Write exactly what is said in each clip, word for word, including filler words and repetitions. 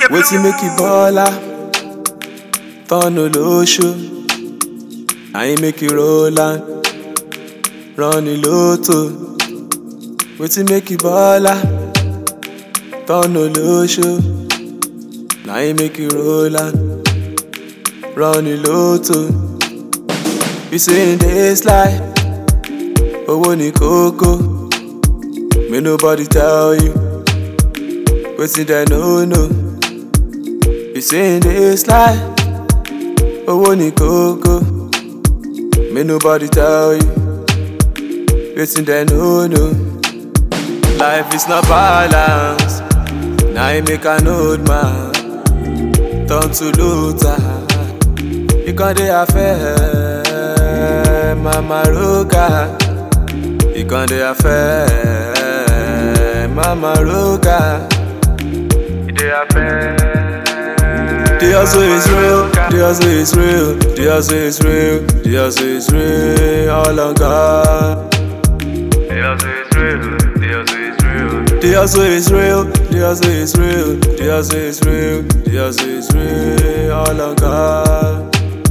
Wetin make you baller? Turn no show. I ain't make you roll and run the lotto. Wetin make you baller? Turn no show. I ain't make you roll and run the lotto. You say in this life, owo ni koko. May nobody tell you wetin they no know. You say in this life, owo ni koko. May nobody tell you wetin they no know. Life is not balance. Now you make an old man turn to loser. You can't dey affair, Mama Roka. You can't dey affair, Mama Roka. You dey affair. The hustle is real, the hustle is real, the hustle is real, the hustle is real, all on God. The hustle is real, the hustle is real. The hustle is real, the hustle is real, the hustle is real, the hustle is real, all on God.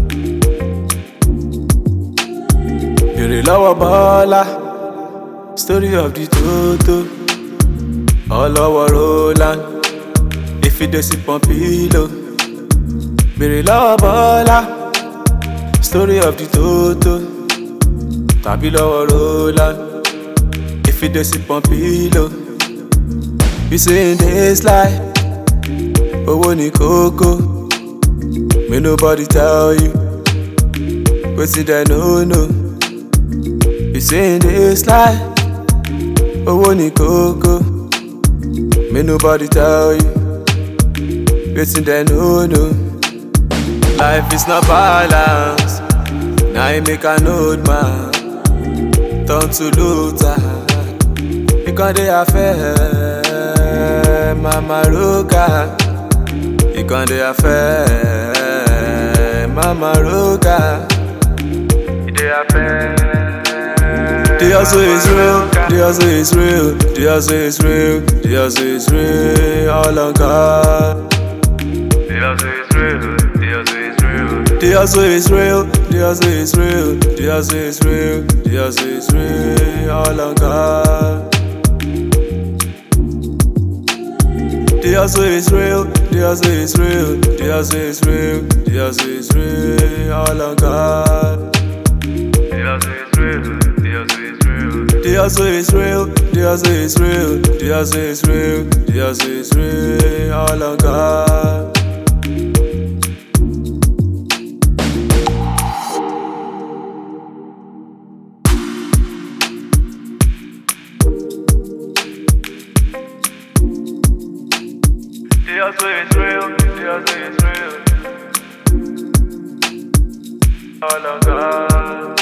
Bèrè lọ́wọ́ Bọ́lá, story of the Toto, all over Roland, if you dey sip on pillow. Bèrè lọ́wọ́ Bọ́lá, story of the Toto, tàbí lọ́wọ́ Roland, if you dey sip on pillow. You say in this life, owo ni koko. May nobody tell you wetin they no know. You say in this life, owo ni koko. May nobody tell you wetin they no know. Life is not balance. Now you make an old man turn to loser. You can't dey affair, Mama Roka. You can't dey affair, Mama Roka. You dey affair. The hustle is real, the hustle is real, the hustle is real, the hustle is real, all on God. The hustle is real, the hustle is real. The hustle is real, the hustle is real, the hustle is real, the hustle is real, all on God. The hustle is real, the hustle is real, the hustle is real, the hustle is real, all on God. The hustle is real, the hustle is real. The hustle is real, the hustle is real, the hustle is real, the hustle is real, all on God. The hustle is real, the hustle is real, all on God.